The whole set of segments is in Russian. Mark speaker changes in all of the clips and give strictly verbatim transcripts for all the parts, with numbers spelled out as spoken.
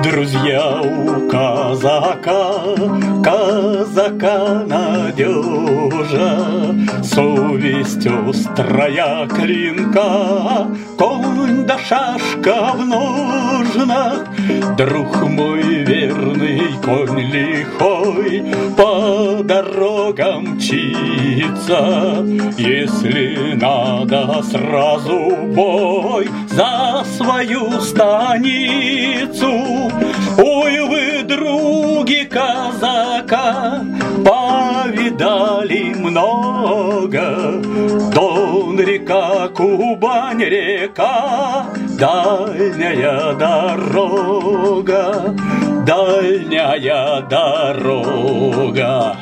Speaker 1: Друзья у казака, казака надежа, совесть острая клинка, конь да шашка в ножнах. Друг мой верный, конь лихой, по дорогам мчится. Если надо, сразу бой за свою станицу. Ой, вы, други казака, повидали много. Дон река, Кубань река, дальняя дорога, дальняя дорога.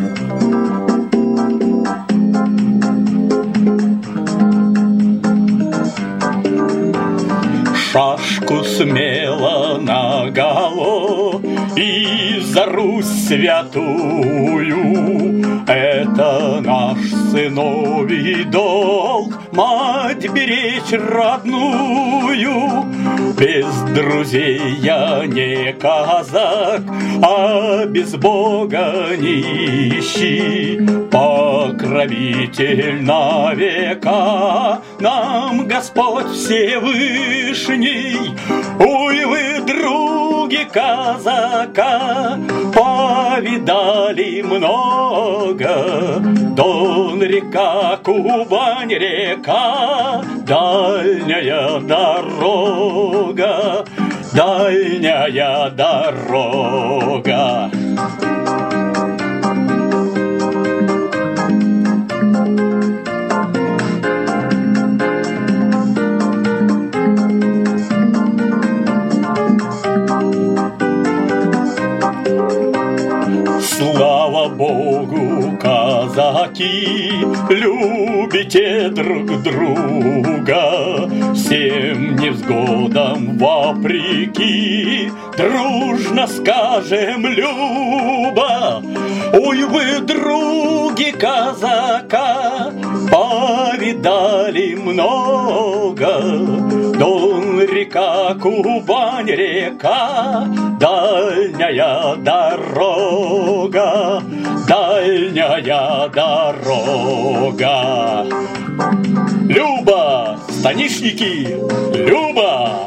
Speaker 1: Шашку смело наголо и за Русь святую. Это наш сыновий долг, мать беречь родную. Без друзей я не казак, а без Бога нищий. Покровитель на века нам Господь Всевышний. Ой, вы, други казака, повидали много. Дон река, Кубань река, дальняя дорога, дальняя дорога. Слава Богу, казаки, любите друг друга. Всем невзгодам вопреки дружно скажем Люба. Ой, вы, други казака, повидали много. Дон река, Кубань река, дальняя дорога, дальняя дорога. Люба, станишники, Люба!